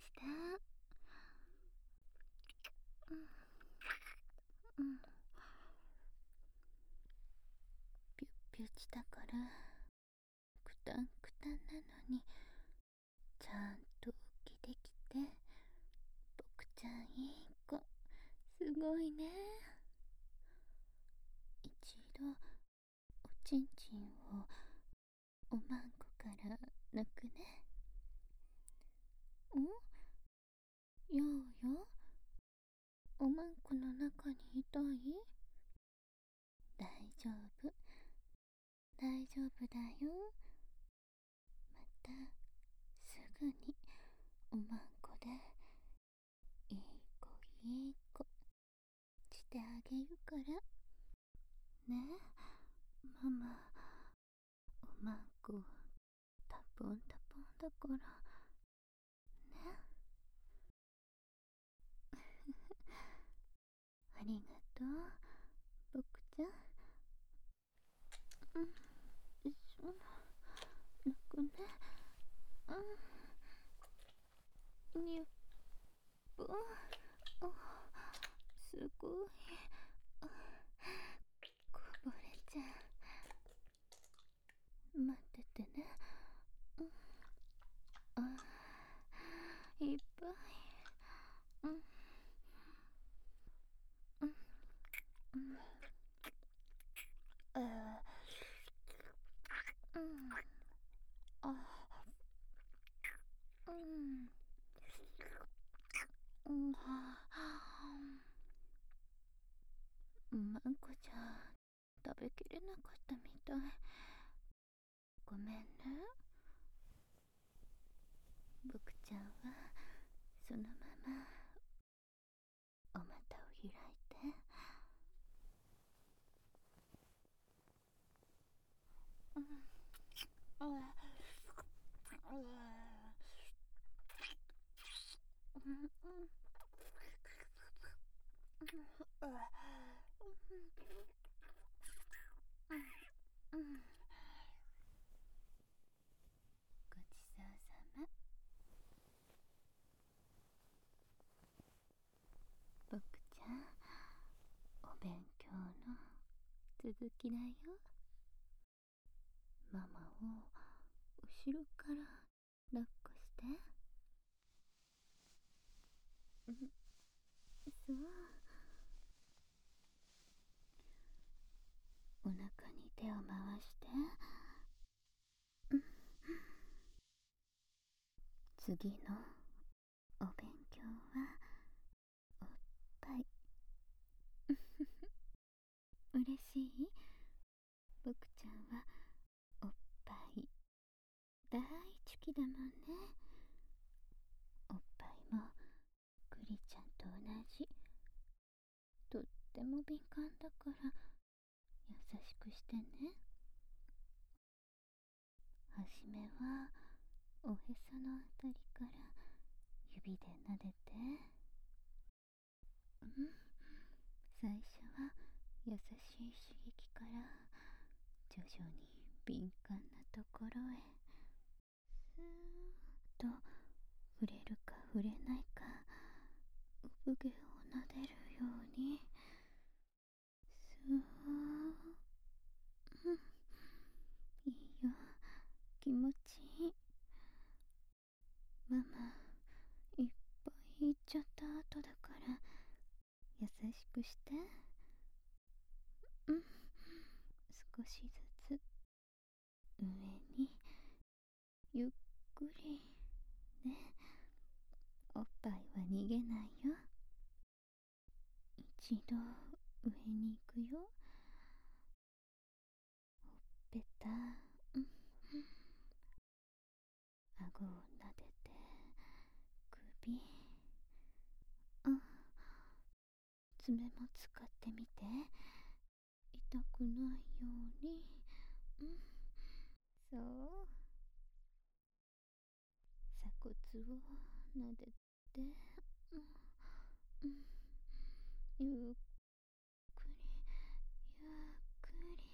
じで。うん。ピュッピュしたからくたんくたんなのにちゃんと起きてきて、僕ちゃんいい子、すごいね。一度おちんちんをおまんこから抜くね。ようよ、おまんこの中に痛い？大丈夫、大丈夫だよ。またすぐにおまんこでいい子いい子してあげるからね。ママ、おまんこタポンタポンだからね。ありがとう、僕ちゃん。よいしょ、泣くね。にゅっぷん。すごいこぼれちゃう。待っててね。いっぱい。まんこちゃん食べきれなかったみたい。ごめんね。僕ちゃんはそのままお股を開いて。ごちそうさま。僕ちゃん、お勉強の続きだよ。ママを後ろから抱っこして。そう。お腹に手を回して。次のお勉強はおっぱい。嬉しい？僕ちゃんはおっぱい大好きだもんね。おっぱいもクリちゃんと同じ。とっても敏感だから優しくしてね。はじめはおへそのあたりから指で撫でて。最初は優しい刺激から徐々に敏感なところへスーッと触れるか触れないか産毛を撫でるようにスーッ。いいよ、気持ちいい。ママいっぱいいっちゃった後だから優しくして。少しずつ上にゆっくりね。おっぱいは逃げないよ。一度上に行くよ。ほっぺた、顎を撫でて。首、爪も使ってみて。痛くないように。そう。鎖骨を撫でて。ゆっくりゆっくり。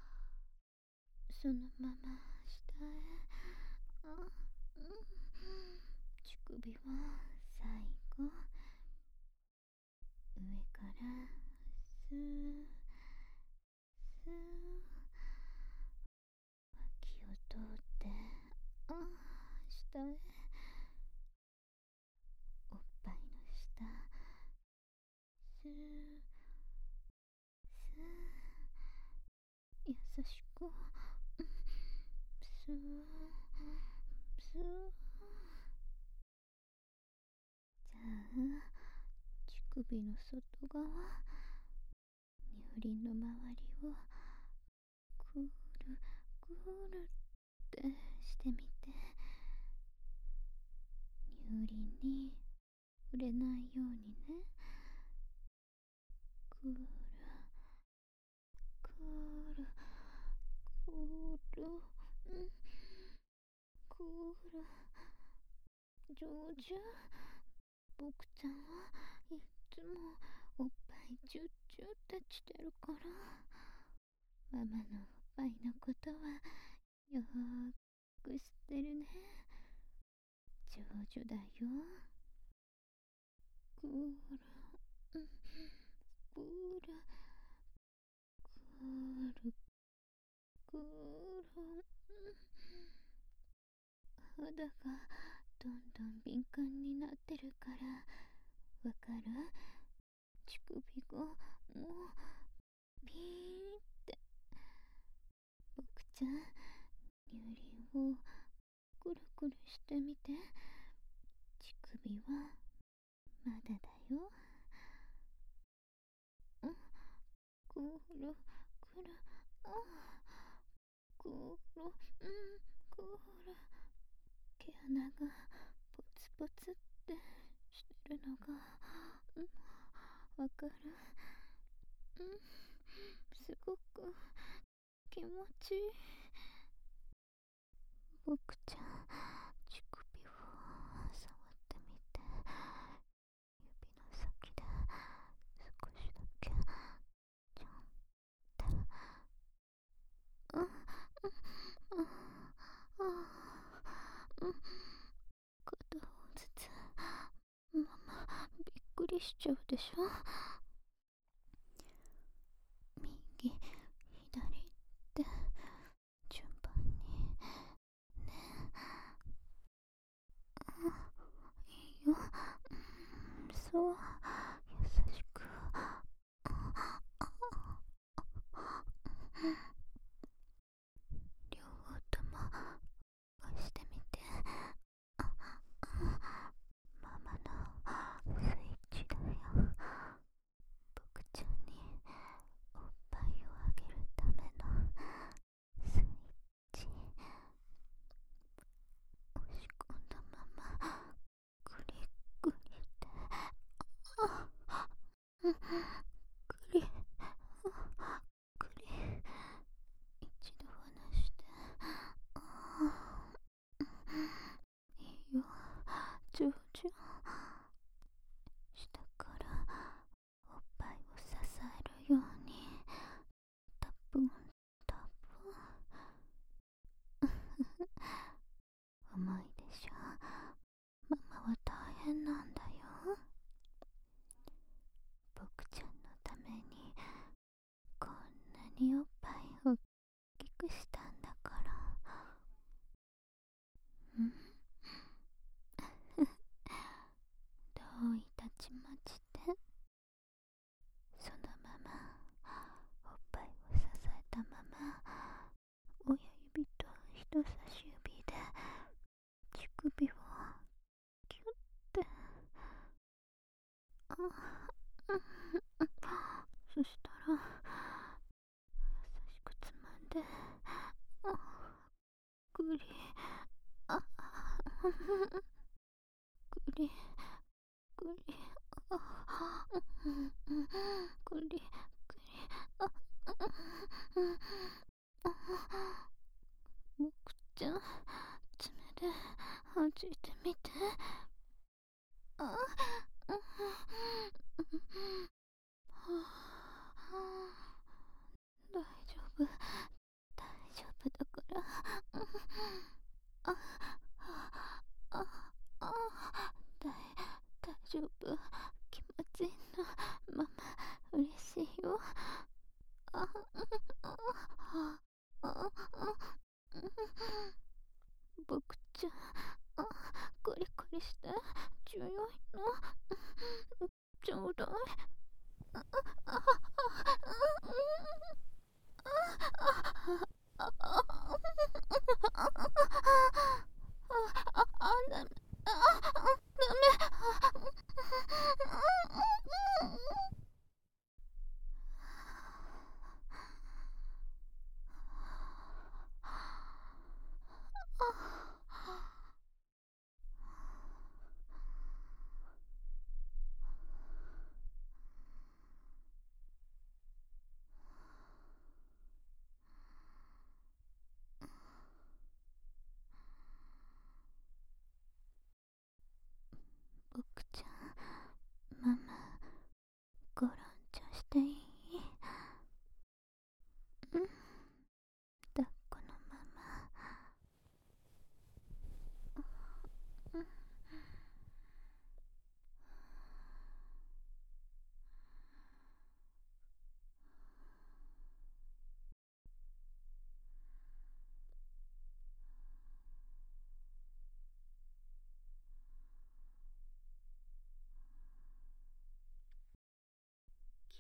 そのまま下へ。 首は最後上からスースー脇を通って下へおっぱいの下スースー優しくスースー。じゃあ乳首の外側乳輪の周りをくるくるってしてみて、乳輪に触れないようにね。くるくるくるくる。上手。僕ちゃんはいっつもおっぱいチュッチュッってしてるから、ママのおっぱいのことはよーく知ってるね。上手だよ。くるくるくるくる。肌がどんどん敏感になってるから、わかる？乳首がもうピーンって。僕ちゃん、乳輪をくるくるしてみて。乳首はまだだよ。くるくるくるくる。毛穴がポツポツってしてるのがわかる？すごく気持ちいい。僕ちゃん、乳首を触ってみて。指の先で少しだけちょんって片方ずつ。ママびっくりしちゃうでしょ。右左って順番にね。いいよ。そう優しく。両方とも押してみて。ママのスイッチだよ。僕ちゃんにおっぱいをあげるためのスイッチ。押し込んだままグリグリってグリグリ。一度離していいよ。上手。下からおっぱいを支えるようにタプンタプン。重いでしょ。ママは大変なんだよ。僕ちゃんのためにこんなにおっぱいを大きくしたんだから。どういたちまちで。そのままおっぱいを支えたまま、親指と人差し指で乳首をキュッて。そしたら優しくつまんでグリグリグリグリグリ。僕ちゃん、爪で弾いてみて。大丈夫大丈夫だから。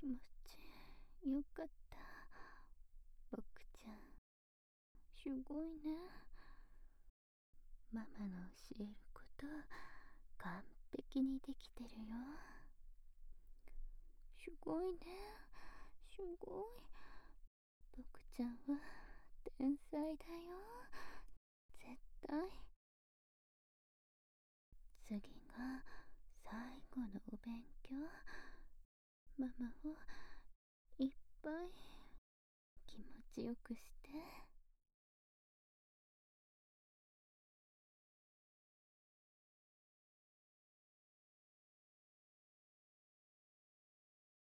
気持ちよかった。僕ちゃん、すごいね。ママの教えること完璧にできてるよ。すごいね。すごい。僕ちゃんは天才だよ。絶対。次が最後のお勉強。ママをいっぱい気持ちよくして。